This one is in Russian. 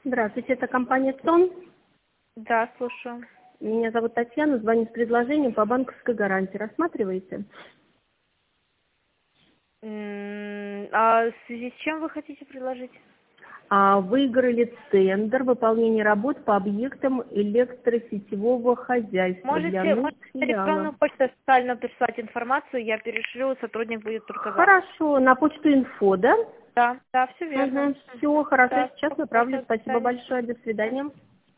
Здравствуйте, это компания «Сон». Да, слушаю. Меня зовут Татьяна, звоню с предложением по банковской гарантии. Рассматриваете? А в связи с чем вы хотите предложить? Выиграли тендер выполнения работ по объектам электросетевого хозяйства для Можете нужд на электронную филиала. почту официально прислать информацию, я перешлю, сотрудник будет только за. Хорошо, на почту инфо, да? Да, да, все верно. Угу, все, хорошо, Да, сейчас спасибо, направлю. до Спасибо свидания. большое, до свидания.